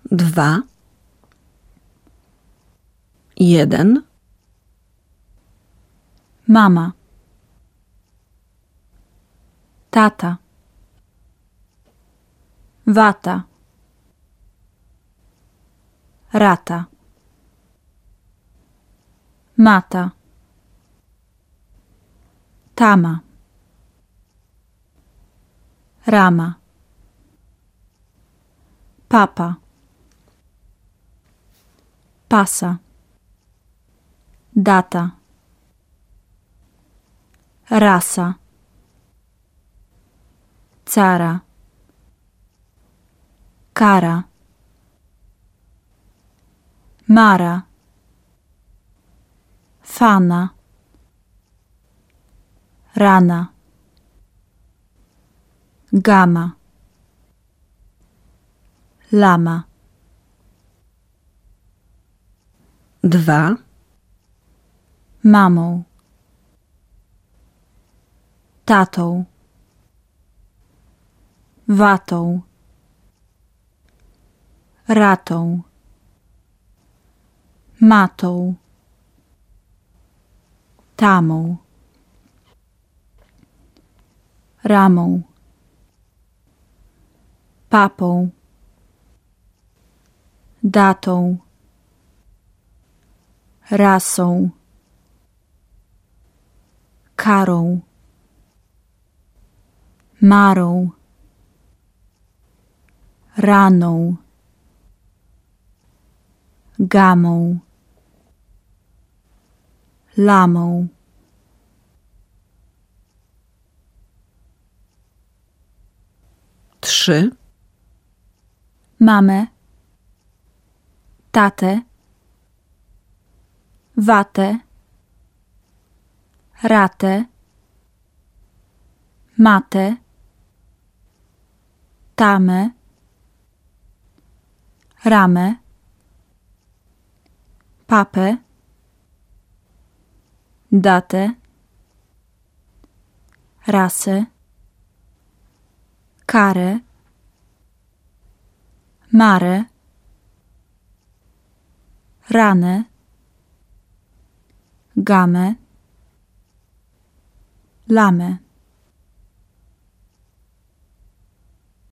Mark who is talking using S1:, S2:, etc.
S1: 2, 1,
S2: mama, tata, wata, rata, mata, tama, rama, papa, pasa, data, rasa, cara, kara, mara, fana, rana, gama, lama.
S1: 2,
S2: Mamą, tatą, watą, ratą, matą, tamą, ramą, papą, datą, rasą, karą, marą, raną, gamą, lamą.
S1: 3,
S2: Mamę, tatę, watę, ratę, matę, tamę, ramę, papę, datę, rasę, karę, marę, ranę, gamę, lamę.